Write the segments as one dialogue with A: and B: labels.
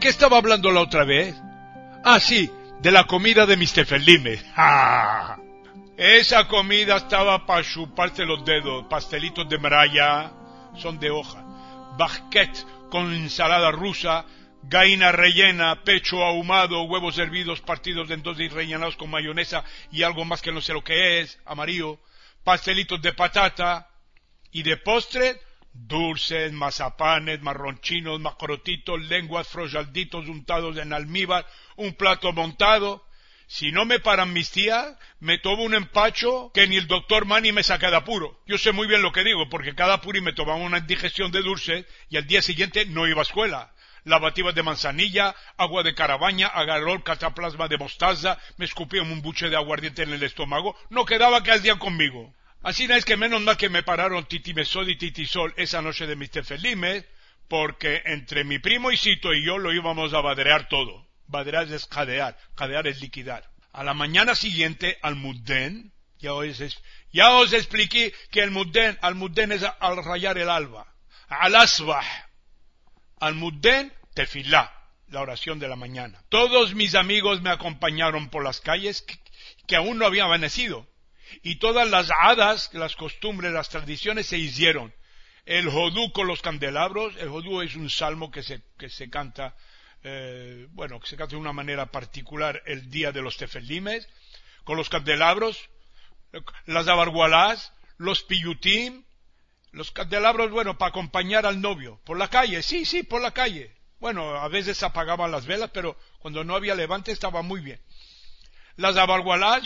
A: qué estaba hablando la otra vez? Ah, sí, de la comida de Mr. Felimes. ¡Ja! Esa comida estaba para chuparse los dedos. Pastelitos de maraya, son de hoja. Baguette con ensalada rusa, gallina rellena, pecho ahumado, huevos hervidos partidos en dos y rellenados con mayonesa y algo más que no sé lo que es, amarillo. Pastelitos de patata y de postre, dulces, mazapanes, marronchinos, macrotitos, lenguas, frollalditos untados en almíbar, un plato montado. Si no me paran mis tías, me tomo un empacho que ni el doctor Manny me saca de apuro. Yo sé muy bien lo que digo, porque cada puri me tomaba una indigestión de dulce y al día siguiente no iba a escuela. Lavativas de manzanilla, agua de carabaña, agarró cataplasma de mostaza, me escupía un buche de aguardiente en el estómago, no quedaba que hacían conmigo. Así no es que menos mal que me pararon Titi Mesod y Titi Sol esa noche de Mr. Felimes, porque entre mi primo Isito y yo lo íbamos a baderear todo. Baderear es jadear, jadear es liquidar. A la mañana siguiente, al Mudden, ya os expliqué que al Mudden es al rayar el alba. Al Asbah, al Mudden, tefilá, la oración de la mañana. Todos mis amigos me acompañaron por las calles que aún no había amanecido. Y todas las hadas, las costumbres, las tradiciones se hicieron. El hodú con los candelabros, el hodú es un salmo que se canta, que se canta de una manera particular el día de los tefelimes, con los candelabros, las abargualás, los piyutim, los candelabros, para acompañar al novio, por la calle, sí, por la calle. A veces apagaban las velas, pero cuando no había levante estaba muy bien. Las abargualás,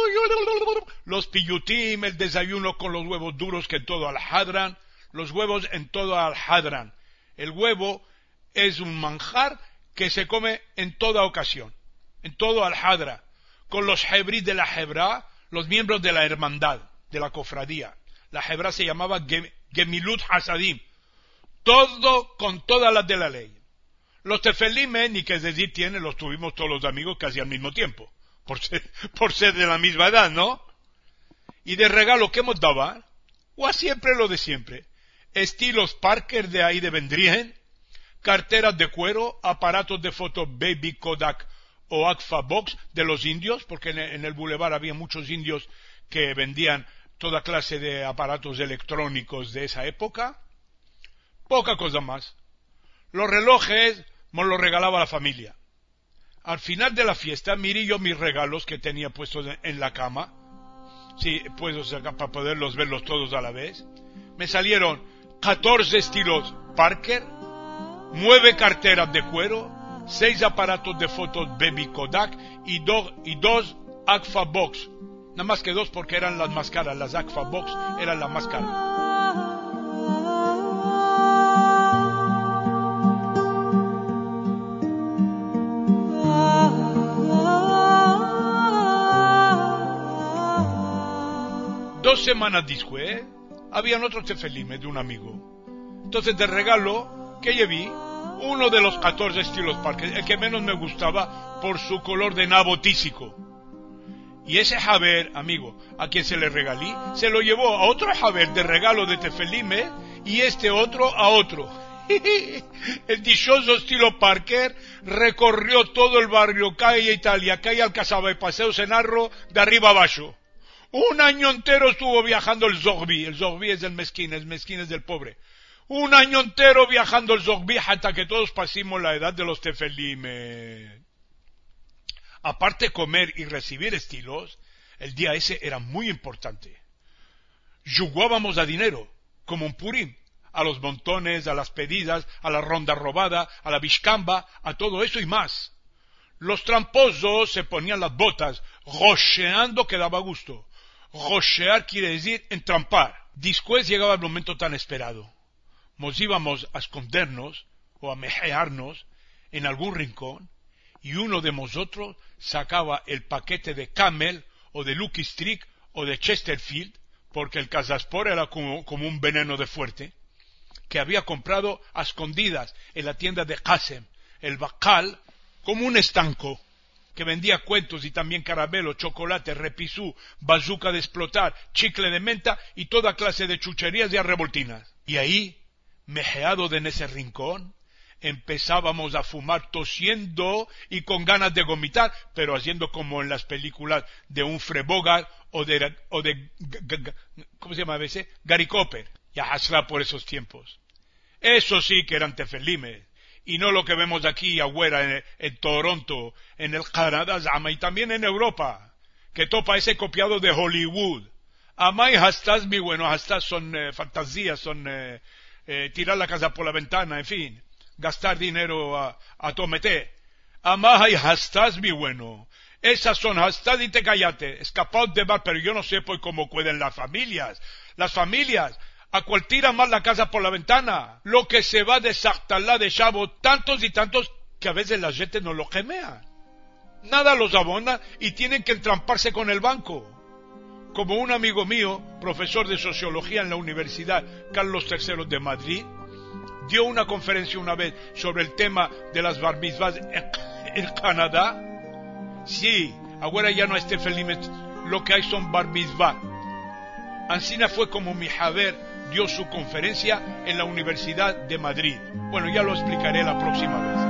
A: los piyutim, el desayuno con los huevos duros que en todo al-hadran, los huevos en todo al-hadran. El huevo es un manjar que se come en toda ocasión, en todo al-hadra, con los hebrí de la Hebrá, los miembros de la hermandad, de la cofradía. La Hebrá se llamaba Gemilut Hasadim, todo con todas las de la ley. Los tefelimes, ni que decir tiene, los tuvimos todos los amigos casi al mismo tiempo. Por ser de la misma edad, ¿no? Y de regalo, ¿qué nos daban? Siempre lo de siempre. Estilos Parker de ahí de Vendrien, carteras de cuero, aparatos de foto Baby Kodak o Agfa Box de los indios, porque en el bulevar había muchos indios que vendían toda clase de aparatos electrónicos de esa época. Poca cosa más. Los relojes me los regalaba la familia. Al final de la fiesta miré yo mis regalos que tenía puestos en la cama. Sí, puestos acá para poderlos verlos todos a la vez. Me salieron 14 estilos Parker, 9 carteras de cuero, 6 aparatos de fotos Baby Kodak y dos Agfa Box. Nada más que 2 porque eran las más caras. Las Agfa Box eran las más caras. Dos semanas después, habían otros tefelimes de un amigo. Entonces, de regalo, que llevé uno de los 14 estilos Parker, el que menos me gustaba por su color de nabo tísico. Y ese Javer, amigo, a quien se le regalé, se lo llevó a otro Javer de regalo de tefelime y este otro a otro. El dichoso estilo Parker recorrió todo el barrio, calle Italia, calle Alcazaba y Paseo Senarro, de arriba abajo. Un año entero estuvo viajando el Zogbi es del mezquín, el mezquín es del pobre. Un año entero viajando el Zogbi hasta que todos pasamos la edad de los tefelime. Aparte de comer y recibir estilos, el día ese era muy importante. Jugábamos a dinero, como un purim, a los montones, a las pedidas, a la ronda robada, a la bishcamba, a todo eso y más. Los tramposos se ponían las botas, rocheando que daba gusto. Rochear quiere decir entrampar. Después llegaba el momento tan esperado. Nos íbamos a escondernos o a mejearnos en algún rincón y uno de nosotros sacaba el paquete de Camel o de Lucky Strike o de Chesterfield, porque el Casaspor era como un veneno de fuerte, que había comprado a escondidas en la tienda de Qasem, el Bacal, como un estanco, que vendía cuentos y también caramelo, chocolate, repisú, bazuca de explotar, chicle de menta y toda clase de chucherías y arreboltinas. Y ahí, mejeado en ese rincón, empezábamos a fumar tosiendo y con ganas de vomitar, pero haciendo como en las películas de Humphrey Bogart o de ¿cómo se llama a veces? Gary Cooper. Ya hasra por esos tiempos. Eso sí que eran tefelimes. Y no lo que vemos aquí afuera en Toronto, en el Canadá, y también en Europa, que topa ese copiado de Hollywood. Amay hastas, mi bueno, hastas son fantasías, son tirar la casa por la ventana, en fin, gastar dinero a tomete. Amay hastas, mi bueno. Esas son hastas y te callate, escapados de bar, pero yo no sé por cómo cuiden las familias. Las familias, a cual tira más la casa por la ventana, lo que se va de Sartalá de Chavo, tantos y tantos que a veces la gente no lo gemea. Nada los abona y tienen que entramparse con el banco. Como un amigo mío, profesor de sociología en la Universidad Carlos III de Madrid, dio una conferencia una vez sobre el tema de las bar mitzvahs en Canadá. Sí, ahora ya no es tefelimes, lo que hay son bar mitzvah. Ancina fue como mi Javer dio su conferencia en la Universidad de Madrid. Bueno, ya lo explicaré la próxima vez.